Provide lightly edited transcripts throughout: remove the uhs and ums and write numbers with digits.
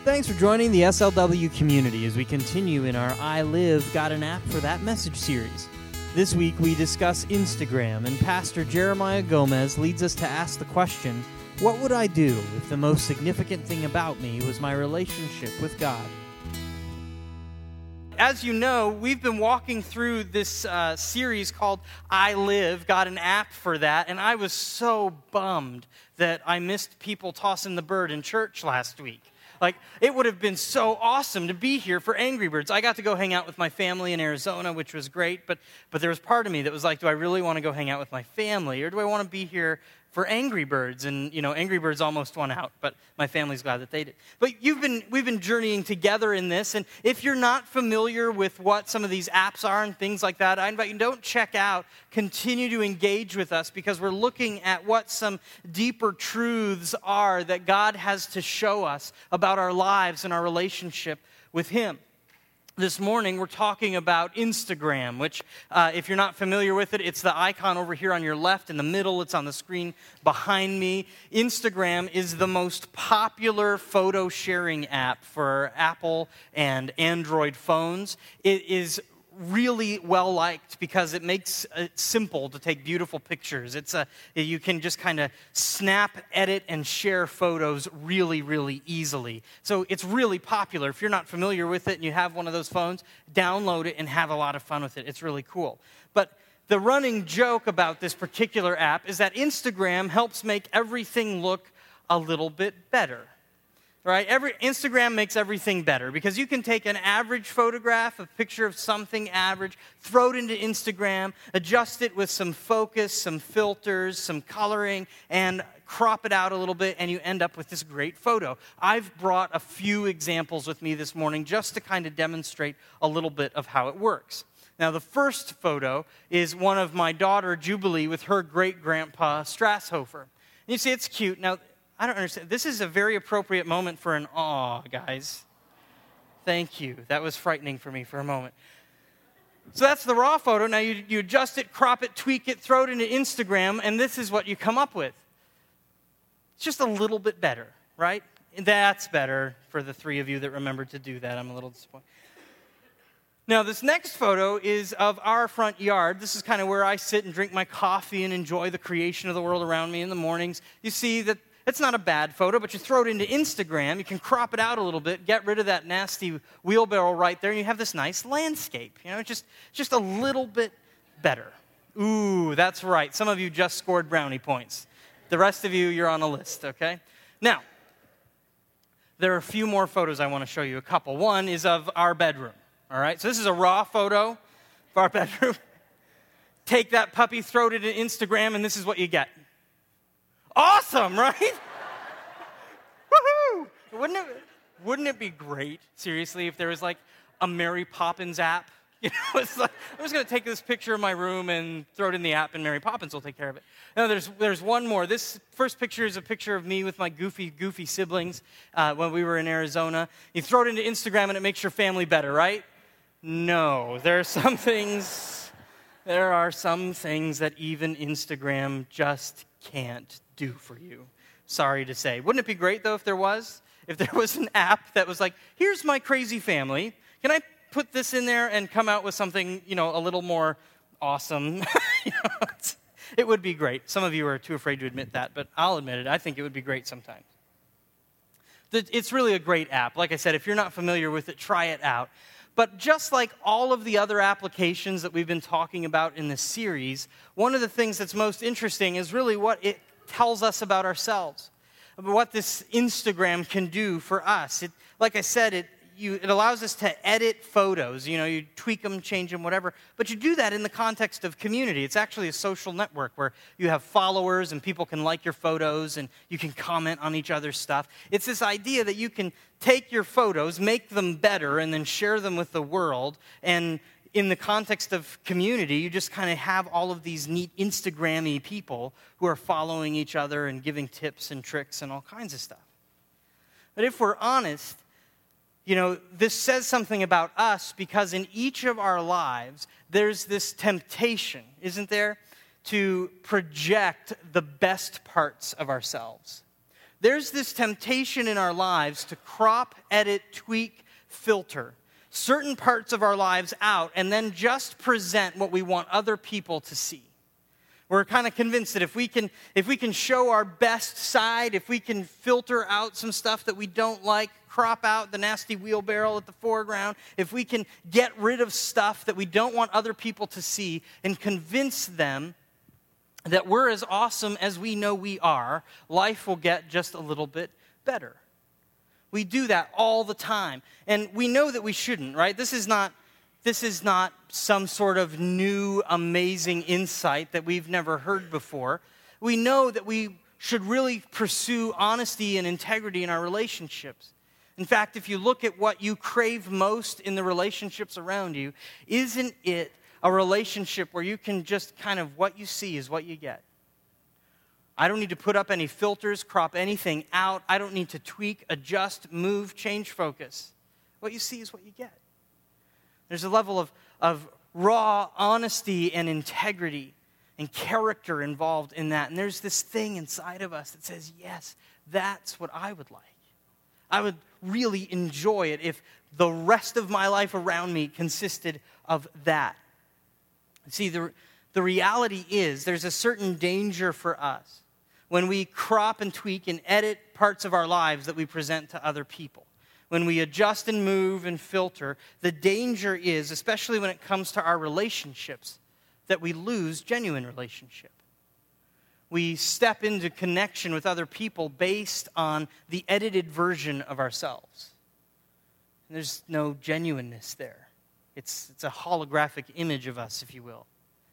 Thanks for joining the SLW community as we continue in our I Live, Got an App for That Message series. This week we discuss Instagram, and Pastor Jeremiah Gomez leads us to ask the question, what would I do if the most significant thing about me was my relationship with God? As you know, we've been walking through this series called I Live, got an app for that, and I was so bummed that I missed people tossing the bird in church last week. Like, it would have been so awesome to be here for Angry Birds. I got to go hang out with my family in Arizona, which was great, but there was part of me that was like, do I really want to go hang out with my family, or do I want to be here for Angry Birds? And, Angry Birds almost won out, but my family's glad that they did. But we've been journeying together in this, and if you're not familiar with what some of these apps are and things like that, I invite you, don't check out. Continue to engage with us, because we're looking at what some deeper truths are that God has to show us about our lives and our relationship with Him. This morning, we're talking about Instagram, which, if you're not familiar with it, it's the icon over here on your left. In the middle, it's on the screen behind me. Instagram is the most popular photo sharing app for Apple and Android phones. It is really well-liked because it makes it simple to take beautiful pictures. You can just kind of snap, edit, and share photos really, really easily. So it's really popular. If you're not familiar with it and you have one of those phones, download it and have a lot of fun with it. It's really cool. But the running joke about this particular app is that Instagram helps make everything look a little bit better. Right? Instagram makes everything better because you can take an average photograph, a picture of something average, throw it into Instagram, adjust it with some focus, some filters, some coloring, and crop it out a little bit, and you end up with this great photo. I've brought a few examples with me this morning just to kind of demonstrate a little bit of how it works. Now, the first photo is one of my daughter, Jubilee, with her great-grandpa, Strasshofer. And you see, it's cute. Now, I don't understand. This is a very appropriate moment for an aw, guys. Thank you. That was frightening for me for a moment. So that's the raw photo. Now you adjust it, crop it, tweak it, throw it into Instagram, and this is what you come up with. It's just a little bit better, right? That's better for the three of you that remembered to do that. I'm a little disappointed. Now, this next photo is of our front yard. This is kind of where I sit and drink my coffee and enjoy the creation of the world around me in the mornings. You see that it's not a bad photo, but you throw it into Instagram, you can crop it out a little bit, get rid of that nasty wheelbarrow right there, and you have this nice landscape. Just a little bit better. Ooh, that's right. Some of you just scored brownie points. The rest of you, you're on a list, okay? Now, there are a few more photos I want to show you, a couple. One is of our bedroom, all right? So this is a raw photo of our bedroom. Take that puppy, throw it into Instagram, and this is what you get. Awesome, right? Woohoo! Wouldn't it be great, seriously, if there was like a Mary Poppins app? It's like, I'm just going to take this picture of my room and throw it in the app, and Mary Poppins will take care of it. Now, there's one more. This first picture is a picture of me with my goofy siblings when we were in Arizona. You throw it into Instagram, and it makes your family better, right? No, there are some things that even Instagram just can't do for you. Sorry to say. Wouldn't it be great, though, if there was an app that was like, here's my crazy family. Can I put this in there and come out with something, a little more awesome? It would be great. Some of you are too afraid to admit that, but I'll admit it. I think it would be great sometimes. It's really a great app. Like I said, if you're not familiar with it, try it out. But just like all of the other applications that we've been talking about in this series, one of the things that's most interesting is really what it tells us about ourselves, about what this Instagram can do for us. Like I said, it allows us to edit photos. You tweak them, change them, whatever. But you do that in the context of community. It's actually a social network where you have followers and people can like your photos and you can comment on each other's stuff. It's this idea that you can take your photos, make them better, and then share them with the world. And in the context of community, you just kind of have all of these neat Instagram-y people who are following each other and giving tips and tricks and all kinds of stuff. But if we're honest, this says something about us because in each of our lives, there's this temptation, isn't there, to project the best parts of ourselves. there's this temptation in our lives to crop, edit, tweak, filter certain parts of our lives out and then just present what we want other people to see. We're kind of convinced that if we can show our best side, if we can filter out some stuff that we don't like, crop out the nasty wheelbarrow at the foreground, if we can get rid of stuff that we don't want other people to see and convince them that we're as awesome as we know we are, life will get just a little bit better. We do that all the time. And we know that we shouldn't, right? This is not some sort of new, amazing insight that we've never heard before. We know that we should really pursue honesty and integrity in our relationships. In fact, if you look at what you crave most in the relationships around you, isn't it a relationship where you can just kind of, what you see is what you get? I don't need to put up any filters, crop anything out. I don't need to tweak, adjust, move, change focus. What you see is what you get. There's a level of raw honesty and integrity and character involved in that. And there's this thing inside of us that says, yes, that's what I would like. I would really enjoy it if the rest of my life around me consisted of that. See, the reality is there's a certain danger for us when we crop and tweak and edit parts of our lives that we present to other people. When we adjust and move and filter, the danger is, especially when it comes to our relationships, that we lose genuine relationship. We step into connection with other people based on the edited version of ourselves. And there's no genuineness there. It's a holographic image of us, if you will.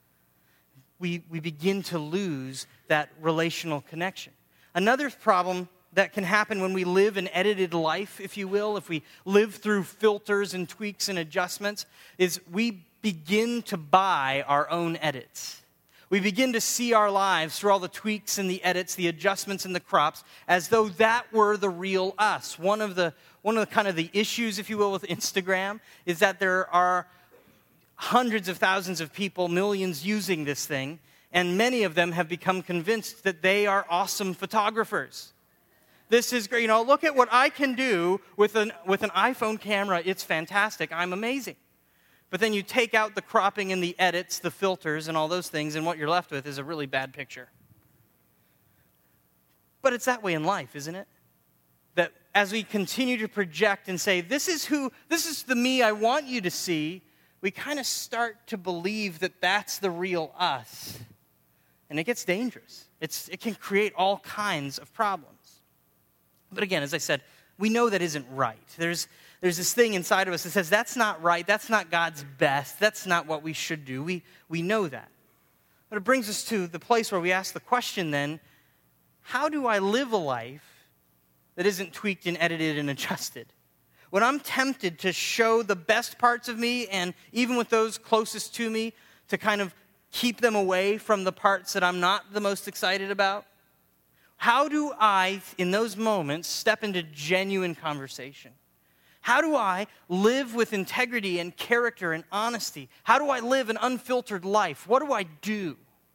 We begin to lose that relational connection. Another problem that can happen when we live an edited life, if you will, if we live through filters and tweaks and adjustments, is we begin to buy our own edits. We begin to see our lives through all the tweaks and the edits, the adjustments and the crops, as though that were the real us. One of the kind of the issues, if you will, with Instagram is that there are hundreds of thousands of people, millions using this thing, and many of them have become convinced that they are awesome photographers. This is great. Look at what I can do with an iPhone camera. It's fantastic. I'm amazing. But then you take out the cropping and the edits, the filters and all those things, and what you're left with is a really bad picture. But it's that way in life, isn't it? That as we continue to project and say, this is the me I want you to see, we kind of start to believe that that's the real us. And it gets dangerous. It can create all kinds of problems. But again, as I said, we know that isn't right. There's this thing inside of us that says, that's not right, that's not God's best, that's not what we should do. We know that. But it brings us to the place where we ask the question then, how do I live a life that isn't tweaked and edited and adjusted? When I'm tempted to show the best parts of me, and even with those closest to me, to kind of keep them away from the parts that I'm not the most excited about, how do I, in those moments, step into genuine conversation? How do I live with integrity and character and honesty? How do I live an unfiltered life? What do I do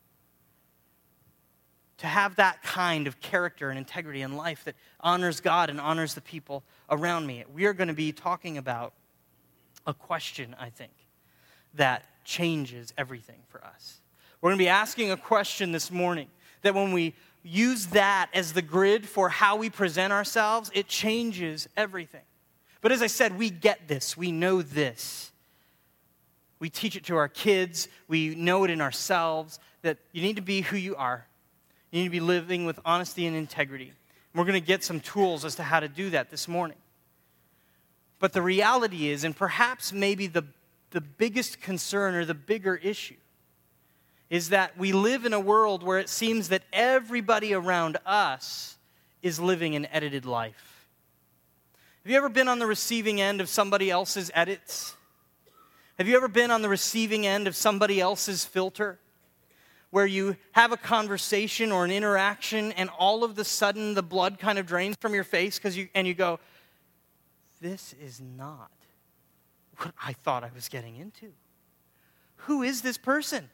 to have that kind of character and integrity in life that honors God and honors the people around me? We are going to be talking about a question, I think, that changes everything for us. We're going to be asking a question this morning that when we use that as the grid for how we present ourselves, it changes everything. But as I said, we get this. We know this. We teach it to our kids. We know it in ourselves that you need to be who you are. You need to be living with honesty and integrity. And we're going to get some tools as to how to do that this morning. But the reality is, and perhaps maybe the biggest concern or the bigger issue, is that we live in a world where it seems that everybody around us is living an edited life. Have you ever been on the receiving end of somebody else's edits? Have you ever been on the receiving end of somebody else's filter? Where you have a conversation or an interaction and all of the sudden the blood kind of drains from your face and you go, this is not what I thought I was getting into. Who is this person?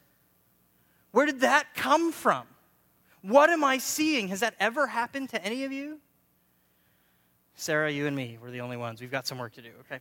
Where did that come from? What am I seeing? Has that ever happened to any of you? Sarah, you and me, we're the only ones. We've got some work to do, okay?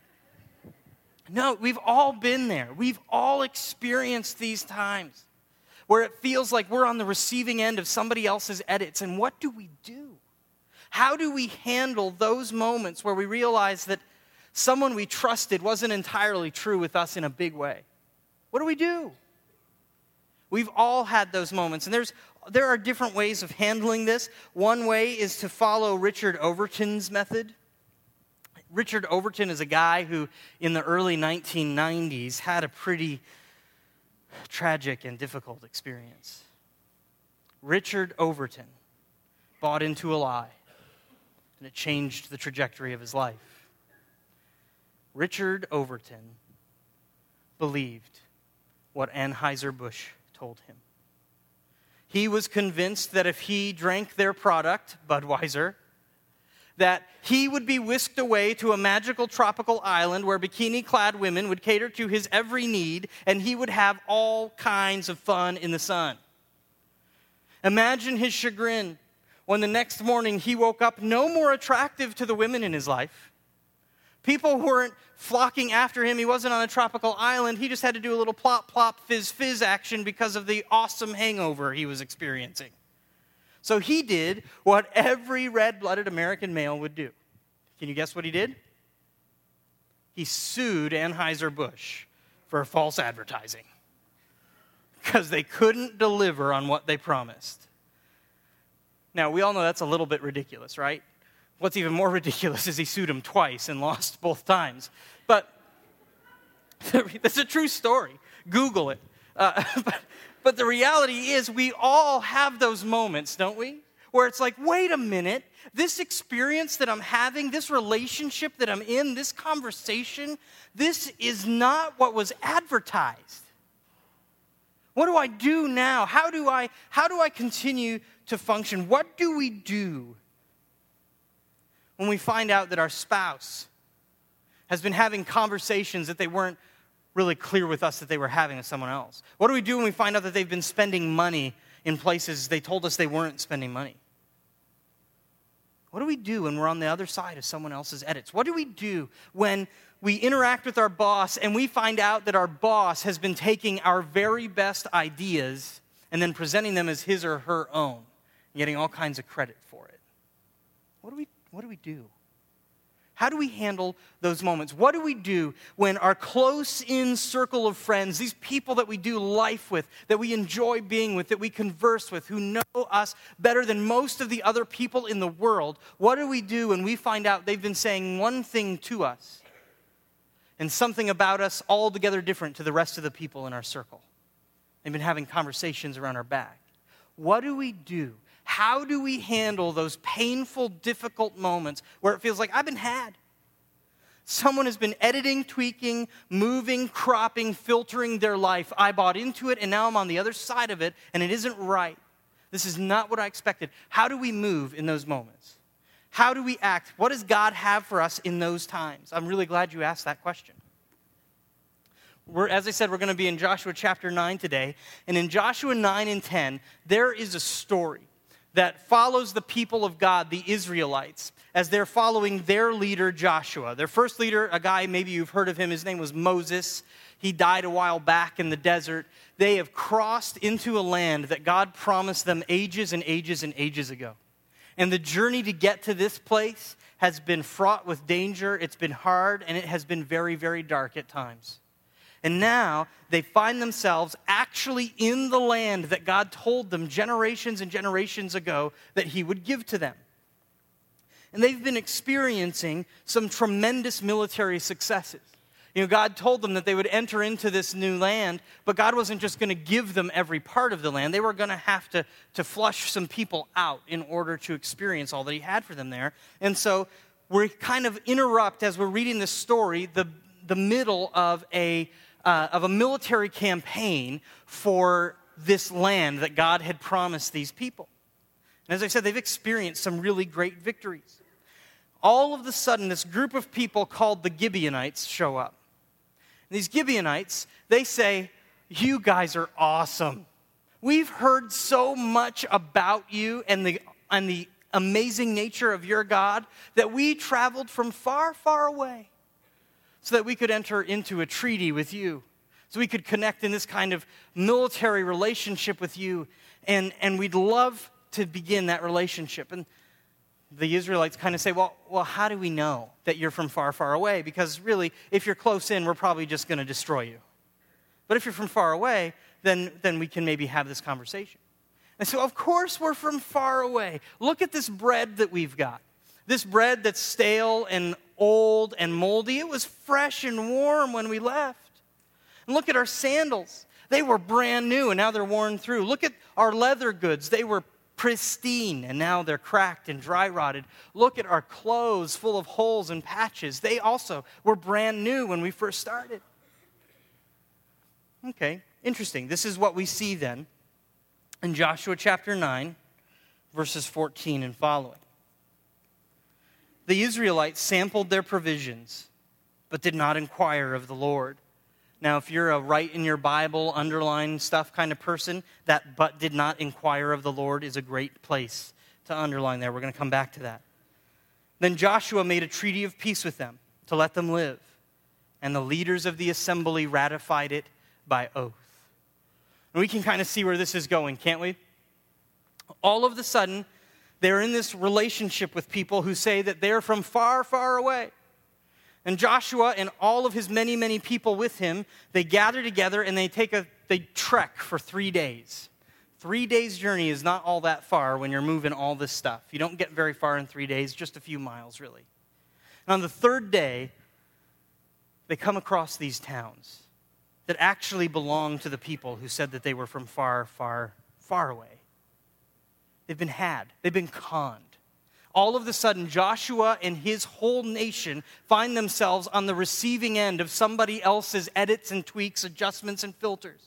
No, we've all been there. We've all experienced these times where it feels like we're on the receiving end of somebody else's edits. And what do we do? How do we handle those moments where we realize that someone we trusted wasn't entirely true with us in a big way? What do we do? We've all had those moments, and there are different ways of handling this. One way is to follow Richard Overton's method. Richard Overton is a guy who, in the early 1990s, had a pretty tragic and difficult experience. Richard Overton bought into a lie, and it changed the trajectory of his life. Richard Overton believed what Anheuser-Busch told him. He was convinced that if he drank their product, Budweiser, that he would be whisked away to a magical tropical island where bikini-clad women would cater to his every need, and he would have all kinds of fun in the sun. Imagine his chagrin when the next morning he woke up no more attractive to the women in his life. People weren't flocking after him. He wasn't on a tropical island. He just had to do a little plop, plop, fizz, fizz action because of the awesome hangover he was experiencing. So he did what every red-blooded American male would do. Can you guess what he did? He sued Anheuser-Busch for false advertising because they couldn't deliver on what they promised. Now, we all know that's a little bit ridiculous, right? What's even more ridiculous is he sued him twice and lost both times. But that's a true story. Google it. But the reality is we all have those moments, don't we? Where it's like, wait a minute, this experience that I'm having, this relationship that I'm in, this conversation, this is not what was advertised. What do I do now? How do I continue to function? What do we do when we find out that our spouse has been having conversations that they weren't really clear with us that they were having with someone else? What do we do when we find out that they've been spending money in places they told us they weren't spending money? What do we do when we're on the other side of someone else's edits? What do we do when we interact with our boss and we find out that our boss has been taking our very best ideas and then presenting them as his or her own, and getting all kinds of credit for it? What do we do? How do we handle those moments? What do we do when our close-in circle of friends, these people that we do life with, that we enjoy being with, that we converse with, who know us better than most of the other people in the world, what do we do when we find out they've been saying one thing to us and something about us altogether different to the rest of the people in our circle? They've been having conversations around our back. What do we do? How do we handle those painful, difficult moments where it feels like I've been had? Someone has been editing, tweaking, moving, cropping, filtering their life. I bought into it, and now I'm on the other side of it, and it isn't right. This is not what I expected. How do we move in those moments? How do we act? What does God have for us in those times? I'm really glad you asked that question. As I said, we're going to be in Joshua chapter 9 today. And in Joshua 9 and 10, there is a story that follows the people of God, the Israelites, as they're following their leader, Joshua. Their first leader, a guy, maybe you've heard of him, his name was Moses. He died a while back in the desert. They have crossed into a land that God promised them ages and ages and ages ago. And the journey to get to this place has been fraught with danger. It's been hard, and it has been very, very dark at times. And now they find themselves actually in the land that God told them generations and generations ago that he would give to them. And they've been experiencing some tremendous military successes. You know, God told them that they would enter into this new land, but God wasn't just going to give them every part of the land. They were going to have to flush some people out in order to experience all that he had for them there. And so we kind of interrupt, as we're reading this story, the middle of a military campaign for this land that God had promised these people. And as I said, they've experienced some really great victories. All of a sudden, this group of people called the Gibeonites show up. And these Gibeonites, they say, "You guys are awesome. We've heard so much about you and the amazing nature of your God that we traveled from far, far away so that we could enter into a treaty with you, so we could connect in this kind of military relationship with you, and we'd love to begin that relationship. And the Israelites kind of say, well, how do we know that you're from far, far away? Because really, if you're close in, we're probably just going to destroy you. But if you're from far away, then we can maybe have this conversation. And so, of course, we're from far away. Look at this bread that we've got. This bread that's stale and old and moldy. It was fresh and warm when we left. And look at our sandals. They were brand new, and now they're worn through. Look at our leather goods. They were pristine, and now they're cracked and dry rotted. Look at our clothes full of holes and patches. They also were brand new when we first started. Okay, interesting. This is what we see then in Joshua chapter 9, verses 14 and following. The Israelites sampled their provisions, but did not inquire of the Lord. Now, if you're a write in your Bible, underline stuff kind of person, that "but did not inquire of the Lord" is a great place to underline there. We're going to come back to that. Then Joshua made a treaty of peace with them to let them live, and the leaders of the assembly ratified it by oath. And we can kind of see where this is going, can't we? All of a sudden, they're in this relationship with people who say that they're from far, far away. And Joshua and all of his many, many people with him, they gather together and they trek for 3 days. 3 days journey is not all that far when you're moving all this stuff. You don't get very far in 3 days, just a few miles really. And on the third day, they come across these towns that actually belong to the people who said that they were from far, far, far away. They've been had. They've been conned. All of a sudden, Joshua and his whole nation find themselves on the receiving end of somebody else's edits and tweaks, adjustments and filters.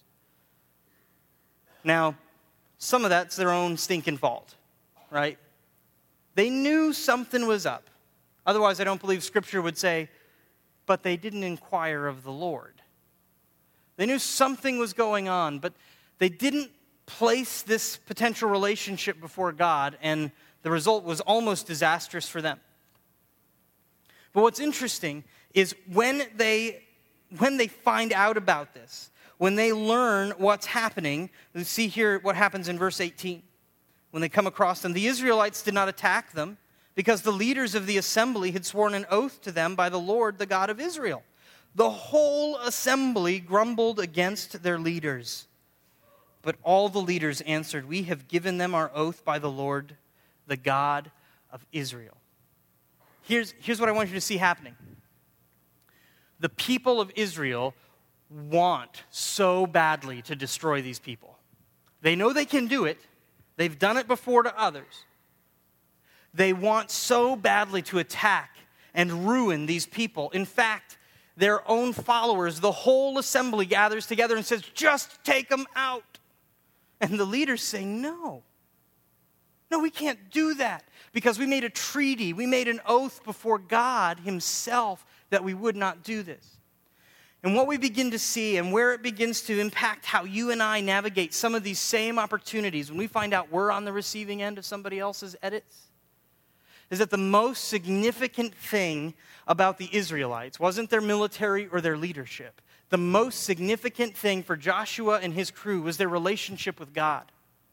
Now, some of that's their own stinking fault, right? They knew something was up. Otherwise, I don't believe Scripture would say, but they didn't inquire of the Lord. They knew something was going on, but they didn't place this potential relationship before God, and the result was almost disastrous for them. But what's interesting is when they find out about this, when they learn what's happening, you see here what happens in verse 18. When they come across them, the Israelites did not attack them because the leaders of the assembly had sworn an oath to them by the Lord, the God of Israel. The whole assembly grumbled against their leaders. But all the leaders answered, "We have given them our oath by the Lord, the God of Israel." Here's what I want you to see happening. The people of Israel want so badly to destroy these people. They know they can do it. They've done it before to others. They want so badly to attack and ruin these people. In fact, their own followers, the whole assembly gathers together and says, "Just take them out." And the leaders say, No, we can't do that because we made a treaty. We made an oath before God himself that we would not do this. And what we begin to see and where it begins to impact how you and I navigate some of these same opportunities when we find out we're on the receiving end of somebody else's edits is that the most significant thing about the Israelites wasn't their military or their leadership. The most significant thing for Joshua and his crew was their relationship with God.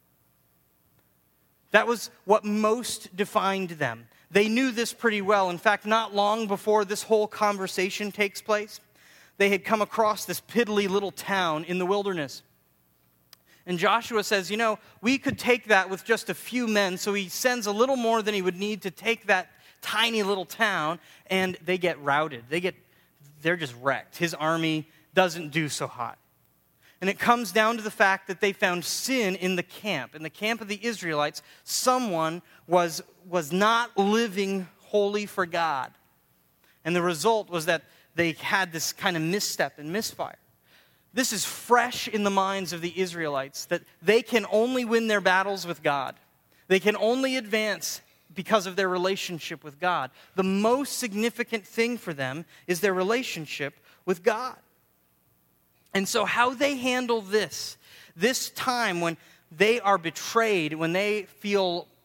That was what most defined them. They knew this pretty well. In fact, not long before this whole conversation takes place, they had come across this piddly little town in the wilderness. And Joshua says, we could take that with just a few men, so he sends a little more than he would need to take that tiny little town, and they get routed. They're just wrecked. His army doesn't do so hot. And it comes down to the fact that they found sin in the camp. In the camp of the Israelites, someone was not living holy for God. And the result was that they had this kind of misstep and misfire. This is fresh in the minds of the Israelites, that they can only win their battles with God. They can only advance because of their relationship with God. The most significant thing for them is their relationship with God. And so how they handle this time when they are betrayed, when they feel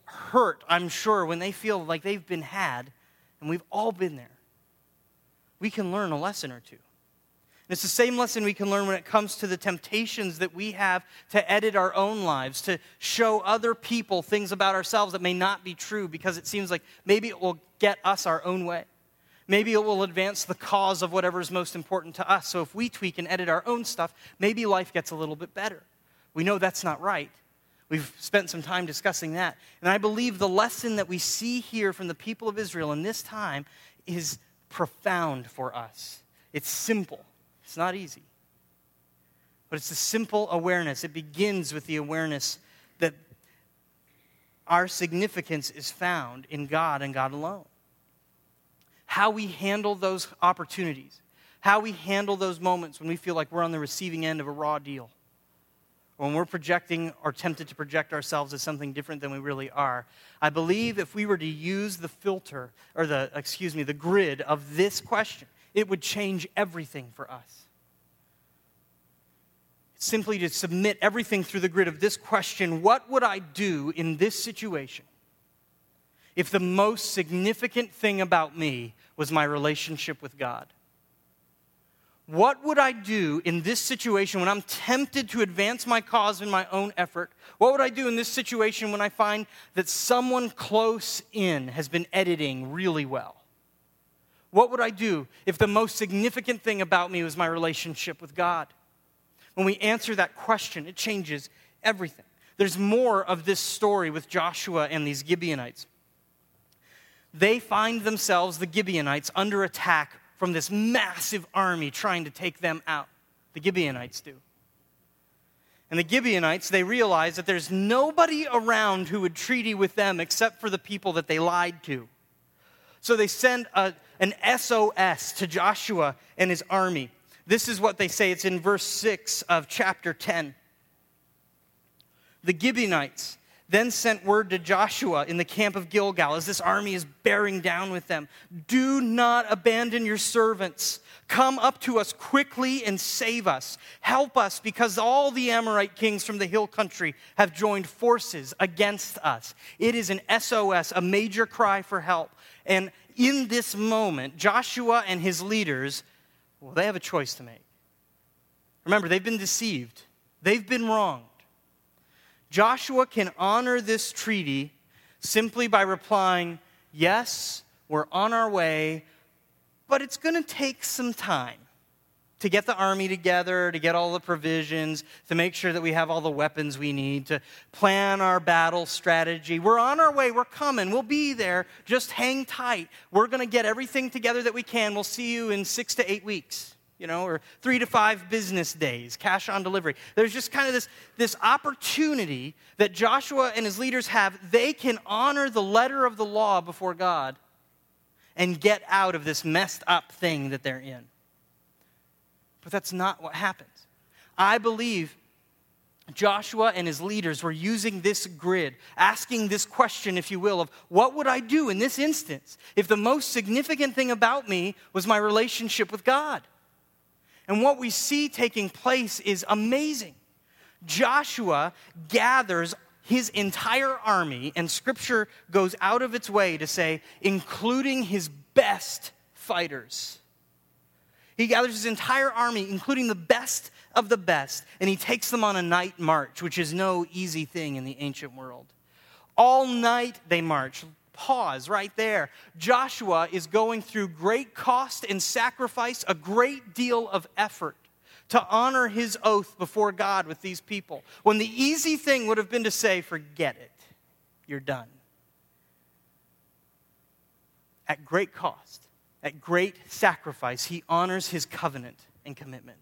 hurt, I'm sure, when they feel like they've been had, and we've all been there. We can learn a lesson or two. And it's the same lesson we can learn when it comes to the temptations that we have to edit our own lives, to show other people things about ourselves that may not be true because it seems like maybe it will get us our own way. Maybe it will advance the cause of whatever is most important to us. So if we tweak and edit our own stuff, maybe life gets a little bit better. We know that's not right. We've spent some time discussing that. And I believe the lesson that we see here from the people of Israel in this time is profound for us. It's simple. It's not easy. But it's a simple awareness. It begins with the awareness that our significance is found in God and God alone. How we handle those opportunities, how we handle those moments when we feel like we're on the receiving end of a raw deal, or when we're projecting or tempted to project ourselves as something different than we really are. I believe if we were to use the filter, or the grid of this question, it would change everything for us. Simply to submit everything through the grid of this question: what would I do in this situation if the most significant thing about me was my relationship with God? What would I do in this situation when I'm tempted to advance my cause in my own effort? What would I do in this situation when I find that someone close in has been editing really well? What would I do if the most significant thing about me was my relationship with God? When we answer that question, it changes everything. There's more of this story with Joshua and these Gibeonites. They find themselves, the Gibeonites, under attack from this massive army trying to take them out. The Gibeonites do. And the Gibeonites, they realize that there's nobody around who would treaty with them except for the people that they lied to. So they send an SOS to Joshua and his army. This is what they say. It's in verse 6 of chapter 10. The Gibeonites then sent word to Joshua in the camp of Gilgal as this army is bearing down with them. Do not abandon your servants. Come up to us quickly and save us. Help us, because all the Amorite kings from the hill country have joined forces against us. It is an SOS, a major cry for help. And in this moment, Joshua and his leaders, well, they have a choice to make. Remember, they've been deceived. They've been wronged. Joshua can honor this treaty simply by replying, yes, we're on our way, but it's going to take some time to get the army together, to get all the provisions, to make sure that we have all the weapons we need, to plan our battle strategy. We're on our way. We're coming. We'll be there. Just hang tight. We're going to get everything together that we can. We'll see you in 6 to 8 weeks. Or 3 to 5 business days, cash on delivery. There's just kind of this opportunity that Joshua and his leaders have. They can honor the letter of the law before God and get out of this messed up thing that they're in. But that's not what happens. I believe Joshua and his leaders were using this grid, asking this question, if you will, of what would I do in this instance if the most significant thing about me was my relationship with God? And what we see taking place is amazing. Joshua gathers his entire army, and Scripture goes out of its way to say, including his best fighters. He gathers his entire army, including the best of the best, and he takes them on a night march, which is no easy thing in the ancient world. All night they march. Pause right there. Joshua is going through great cost and sacrifice, a great deal of effort to honor his oath before God with these people, when the easy thing would have been to say, forget it, you're done. At great cost, at great sacrifice, he honors his covenant and commitment.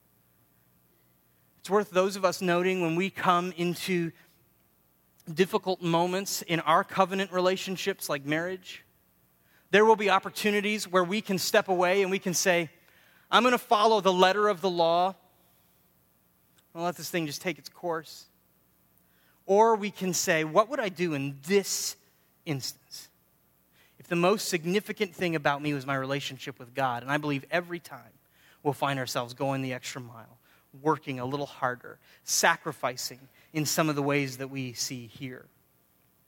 It's worth those of us noting when we come into difficult moments in our covenant relationships like marriage, there will be opportunities where we can step away and we can say, I'm going to follow the letter of the law. I'll let this thing just take its course. Or we can say, what would I do in this instance if the most significant thing about me was my relationship with God? And I believe every time we'll find ourselves going the extra mile, working a little harder, sacrificing in some of the ways that we see here.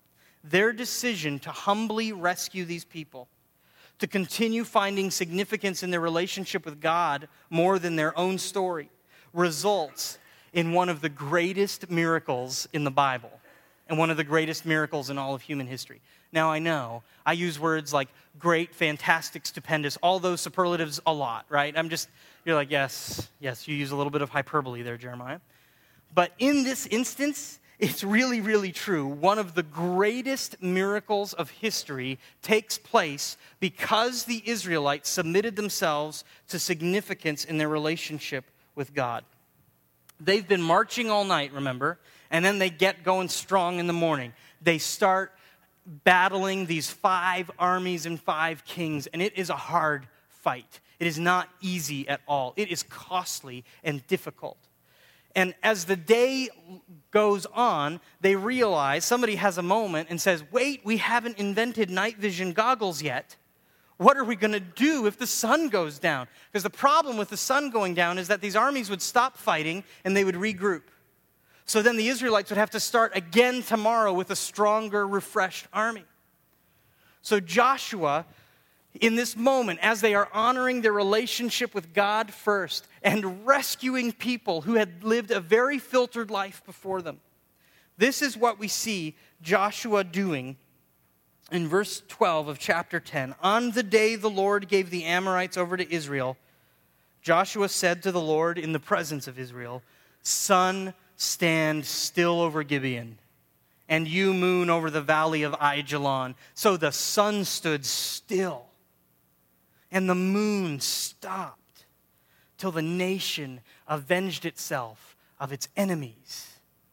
their decision to humbly rescue these people, to continue finding significance in their relationship with God more than their own story, results in one of the greatest miracles in the Bible and one of the greatest miracles in all of human history. Now, I know I use words like great, fantastic, stupendous, all those superlatives a lot, right? You're like, yes, you use a little bit of hyperbole there, Jeremiah. But in this instance, it's really, really true. One of the greatest miracles of history takes place because the Israelites submitted themselves to significance in their relationship with God. They've been marching all night, remember, and then they get going strong in the morning. They start battling these 5 armies and 5 kings, and it is a hard fight. It is not easy at all. It is costly and difficult. And as the day goes on, they realize, somebody has a moment and says, wait, we haven't invented night vision goggles yet. What are we going to do if the sun goes down? Because the problem with the sun going down is that these armies would stop fighting and they would regroup. So then the Israelites would have to start again tomorrow with a stronger, refreshed army. So Joshua, in this moment, as they are honoring their relationship with God first and rescuing people who had lived a very filtered life before them, this is what we see Joshua doing in verse 12 of chapter 10. On the day the Lord gave the Amorites over to Israel, Joshua said to the Lord in the presence of Israel, "Sun, stand still over Gibeon, and you, moon, over the valley of Aijalon." So the sun stood still, and the moon stopped, till the nation avenged itself of its enemies.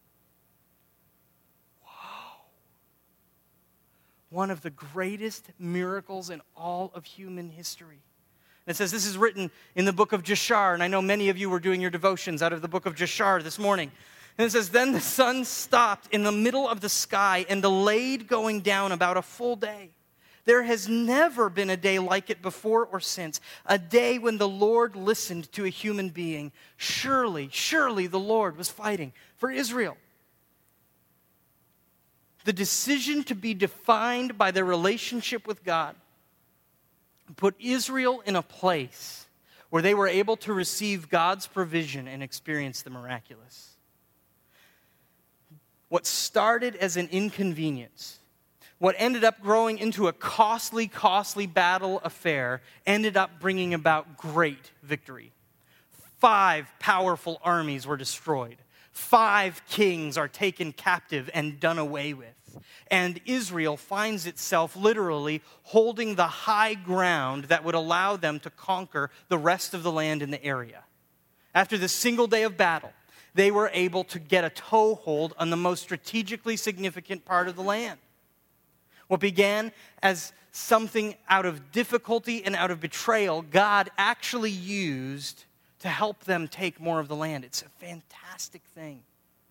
Wow. One of the greatest miracles in all of human history. And it says this is written in the book of Jashar, and I know many of you were doing your devotions out of the book of Jashar this morning. And it says, then the sun stopped in the middle of the sky and delayed going down about a full day. There has never been a day like it before or since, a day when the Lord listened to a human being. Surely, surely the Lord was fighting for Israel. The decision to be defined by their relationship with God put Israel in a place where they were able to receive God's provision and experience the miraculous. What started as an inconvenience, what ended up growing into a costly battle affair, ended up bringing about great victory. 5 powerful armies were destroyed. 5 kings are taken captive and done away with. And Israel finds itself literally holding the high ground that would allow them to conquer the rest of the land in the area. After this single day of battle, they were able to get a toehold on the most strategically significant part of the land. What began as something out of difficulty and out of betrayal, God actually used to help them take more of the land. It's a fantastic thing.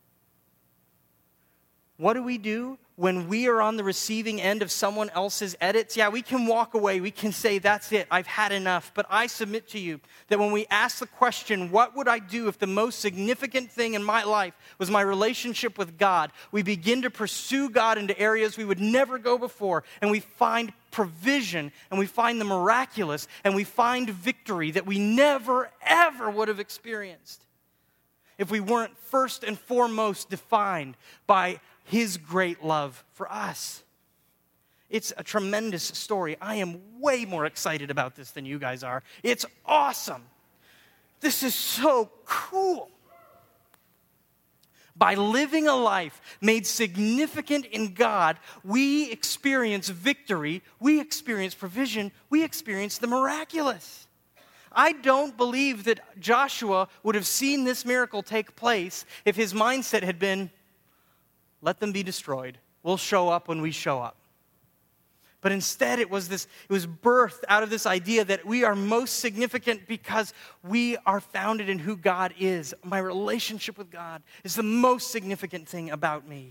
What do we do when we are on the receiving end of someone else's edits? Yeah, we can walk away. We can say, that's it, I've had enough. But I submit to you that when we ask the question, what would I do if the most significant thing in my life was my relationship with God, we begin to pursue God into areas we would never go before, and we find provision, and we find the miraculous, and we find victory that we never, ever would have experienced if we weren't first and foremost defined by His great love for us. It's a tremendous story. I am way more excited about this than you guys are. It's awesome. This is so cool. By living a life made significant in God, we experience victory, we experience provision, we experience the miraculous. I don't believe that Joshua would have seen this miracle take place if his mindset had been, let them be destroyed. We'll show up when we show up. But instead it was birthed out of this idea that we are most significant because we are founded in who God is. My relationship with God is the most significant thing about me.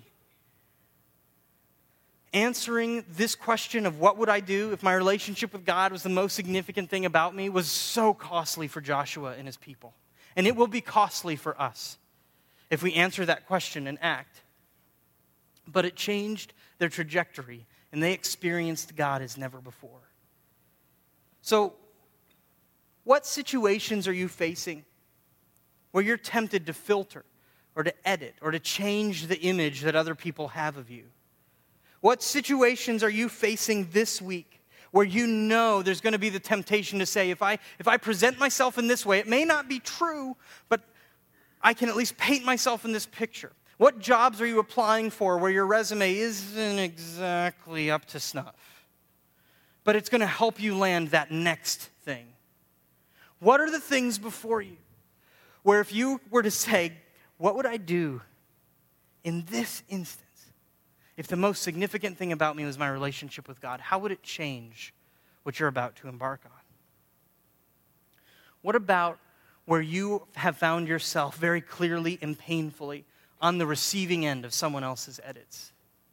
Answering this question of what would I do if my relationship with God was the most significant thing about me was so costly for Joshua and his people. And it will be costly for us if we answer that question and act. But it changed their trajectory, and they experienced God as never before. So, what situations are you facing where you're tempted to filter or to edit or to change the image that other people have of you? What situations are you facing this week where you know there's going to be the temptation to say, if I present myself in this way, it may not be true, but I can at least paint myself in this picture? What jobs are you applying for where your resume isn't exactly up to snuff, but it's going to help you land that next thing? What are the things before you where if you were to say, what would I do in this instance if the most significant thing about me was my relationship with God? How would it change what you're about to embark on? What about where you have found yourself very clearly and painfully on the receiving end of someone else's edits?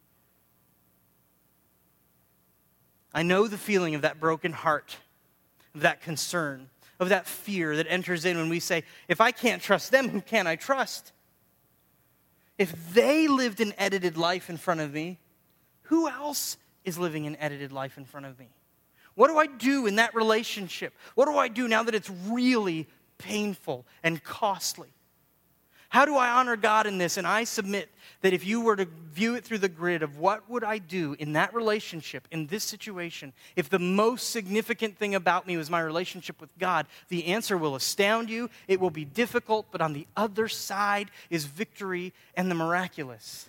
I know the feeling of that broken heart, of that concern, of that fear that enters in when we say, if I can't trust them, who can I trust? If they lived an edited life in front of me, who else is living an edited life in front of me? What do I do in that relationship? What do I do now that it's really painful and costly? How do I honor God in this? And I submit that if you were to view it through the grid of what would I do in that relationship, in this situation, if the most significant thing about me was my relationship with God, the answer will astound you. It will be difficult, but on the other side is victory and the miraculous.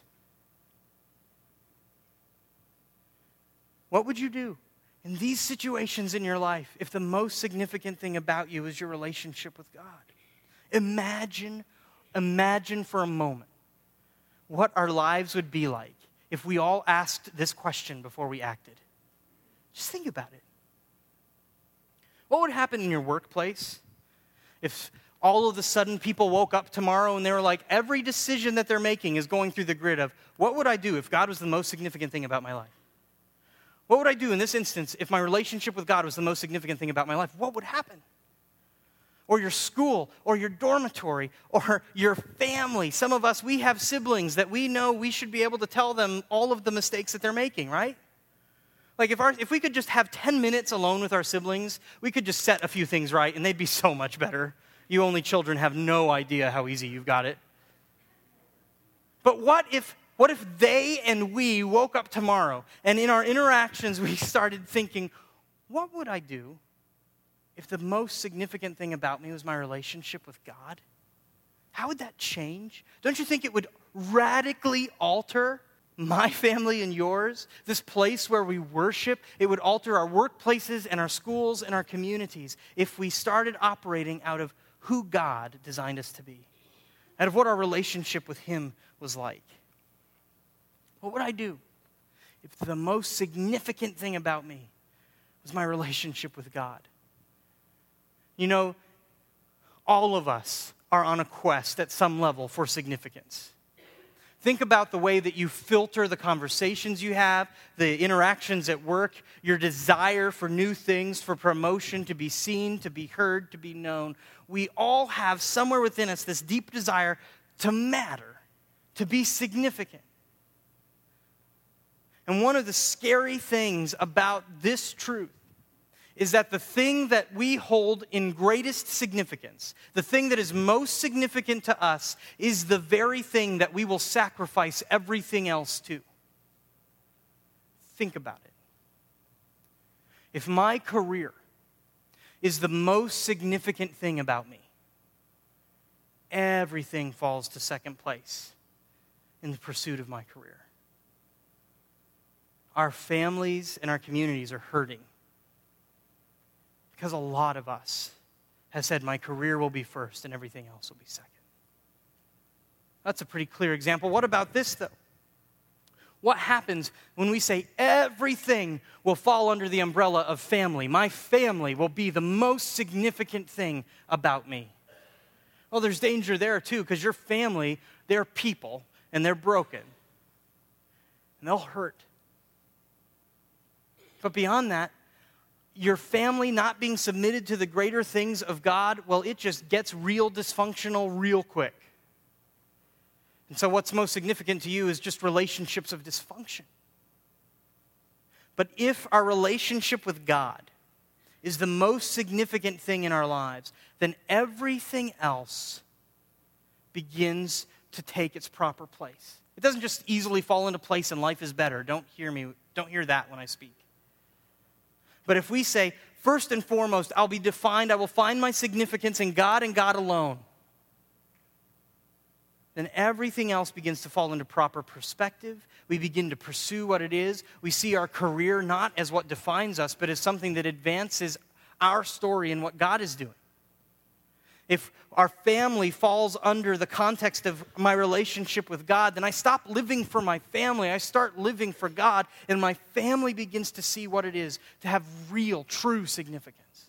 What would you do in these situations in your life if the most significant thing about you is your relationship with God? Imagine for a moment what our lives would be like if we all asked this question before we acted. Just think about it. What would happen in your workplace if all of a sudden people woke up tomorrow and they were like, every decision that they're making is going through the grid of, what would I do if God was the most significant thing about my life? What would I do in this instance if my relationship with God was the most significant thing about my life? What would happen? Or your school, or your dormitory, or your family. Some of us, we have siblings that we know we should be able to tell them all of the mistakes that they're making, right? Like if we could just have 10 minutes alone with our siblings, we could just set a few things right, and they'd be so much better. You only children have no idea how easy you've got it. But what if they and we woke up tomorrow, and in our interactions we started thinking, what would I do if the most significant thing about me was my relationship with God? How would that change? Don't you think it would radically alter my family and yours? This place where we worship, it would alter our workplaces and our schools and our communities if we started operating out of who God designed us to be, out of what our relationship with Him was like. What would I do if the most significant thing about me was my relationship with God? You know, all of us are on a quest at some level for significance. Think about the way that you filter the conversations you have, the interactions at work, your desire for new things, for promotion, to be seen, to be heard, to be known. We all have somewhere within us this deep desire to matter, to be significant. And one of the scary things about this truth is that the thing that we hold in greatest significance, the thing that is most significant to us, is the very thing that we will sacrifice everything else to. Think about it. If my career is the most significant thing about me, everything falls to second place in the pursuit of my career. Our families and our communities are hurting because a lot of us have said, my career will be first and everything else will be second. That's a pretty clear example. What about this, though? What happens when we say everything will fall under the umbrella of family? My family will be the most significant thing about me. Well, there's danger there, too, because your family, they're people, and they're broken. And they'll hurt. But beyond that, your family not being submitted to the greater things of God, well, it just gets real dysfunctional real quick. And so what's most significant to you is just relationships of dysfunction. But if our relationship with God is the most significant thing in our lives, then everything else begins to take its proper place. It doesn't just easily fall into place and life is better. Don't hear that when I speak. But if we say, first and foremost, I will find my significance in God and God alone, then everything else begins to fall into proper perspective. We begin to pursue what it is. We see our career not as what defines us, but as something that advances our story and what God is doing. If our family falls under the context of my relationship with God, then I stop living for my family. I start living for God, and my family begins to see what it is to have real, true significance.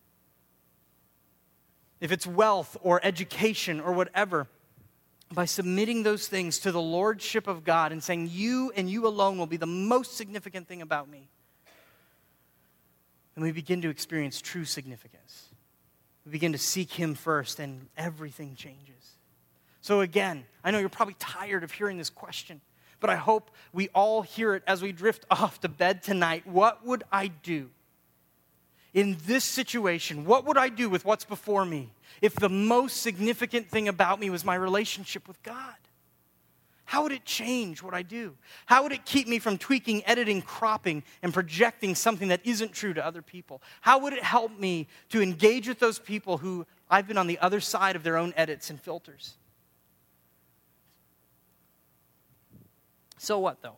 If it's wealth or education or whatever, by submitting those things to the lordship of God and saying, you and you alone will be the most significant thing about me, then we begin to experience true significance. We begin to seek Him first, and everything changes. So again, I know you're probably tired of hearing this question, but I hope we all hear it as we drift off to bed tonight. What would I do in this situation? What would I do with what's before me if the most significant thing about me was my relationship with God? How would it change what I do? How would it keep me from tweaking, editing, cropping, and projecting something that isn't true to other people? How would it help me to engage with those people who I've been on the other side of their own edits and filters? So what, though?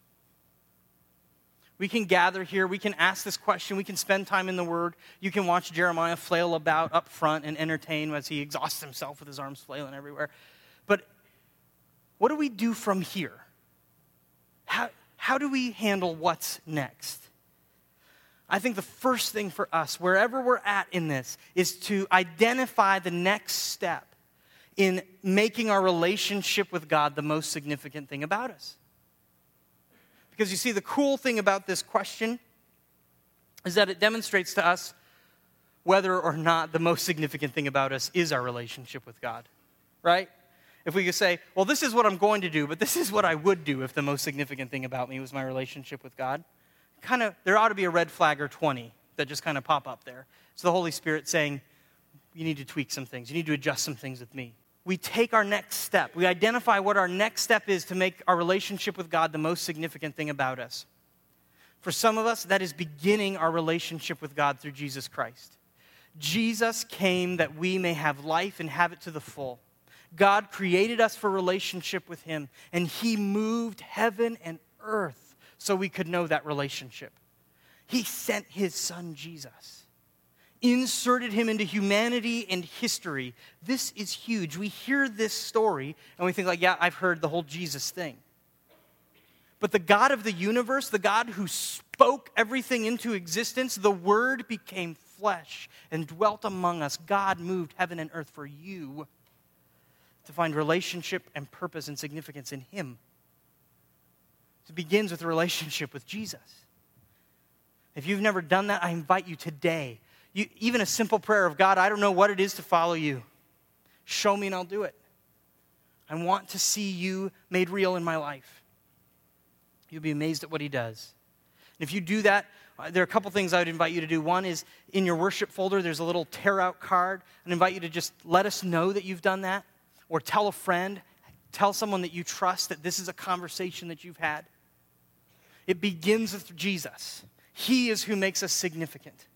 We can gather here, we can ask this question, we can spend time in the Word. You can watch Jeremiah flail about up front and entertain as he exhausts himself with his arms flailing everywhere. But what do we do from here? How do we handle what's next? I think the first thing for us, wherever we're at in this, is to identify the next step in making our relationship with God the most significant thing about us. Because you see, the cool thing about this question is that it demonstrates to us whether or not the most significant thing about us is our relationship with God, right? If we could say, well, this is what I'm going to do, but this is what I would do if the most significant thing about me was my relationship with God, there ought to be a red flag or 20 that just kind of pop up there. It's the Holy Spirit saying, you need to tweak some things. You need to adjust some things with me. We take our next step. We identify what our next step is to make our relationship with God the most significant thing about us. For some of us, that is beginning our relationship with God through Jesus Christ. Jesus came that we may have life and have it to the full. God created us for relationship with Him, and He moved heaven and earth so we could know that relationship. He sent His Son, Jesus, inserted Him into humanity and history. This is huge. We hear this story, and we think like, yeah, I've heard the whole Jesus thing. But the God of the universe, the God who spoke everything into existence, the Word became flesh and dwelt among us. God moved heaven and earth for you to find relationship and purpose and significance in Him. It begins with a relationship with Jesus. If you've never done that, I invite you today. Even a simple prayer of, God, I don't know what it is to follow you. Show me and I'll do it. I want to see you made real in my life. You'll be amazed at what He does. And if you do that, there are a couple things I would invite you to do. One is in your worship folder, there's a little tear out card. I'd invite you to just let us know that you've done that. Or tell a friend, tell someone that you trust that this is a conversation that you've had. It begins with Jesus. He is who makes us significant.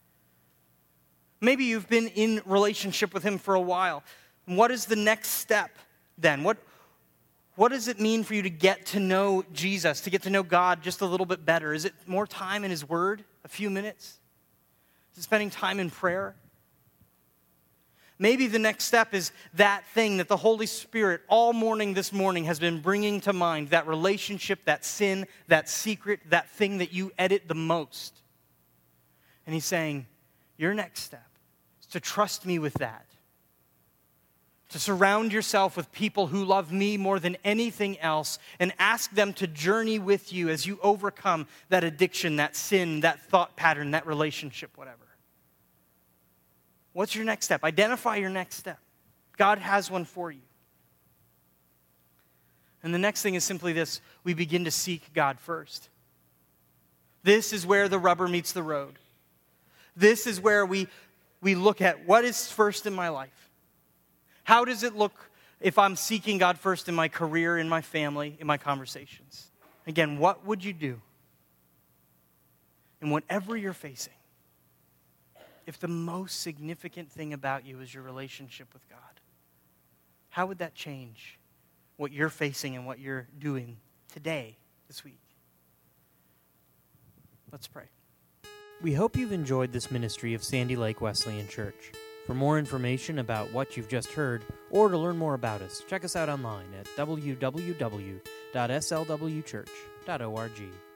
Maybe you've been in relationship with Him for a while. What is the next step then? What does it mean for you to get to know Jesus, to get to know God just a little bit better? Is it more time in His Word, a few minutes? Is it spending time in prayer? Maybe the next step is that thing that the Holy Spirit all morning this morning has been bringing to mind, that relationship, that sin, that secret, that thing that you edit the most. And He's saying, your next step is to trust me with that. To surround yourself with people who love me more than anything else and ask them to journey with you as you overcome that addiction, that sin, that thought pattern, that relationship, whatever. What's your next step? Identify your next step. God has one for you. And the next thing is simply this: we begin to seek God first. This is where the rubber meets the road. This is where we look at what is first in my life. How does it look if I'm seeking God first in my career, in my family, in my conversations? Again, what would you do? And whatever you're facing, if the most significant thing about you is your relationship with God, how would that change what you're facing and what you're doing today, this week? Let's pray. We hope you've enjoyed this ministry of Sandy Lake Wesleyan Church. For more information about what you've just heard, or to learn more about us, check us out online at www.slwchurch.org.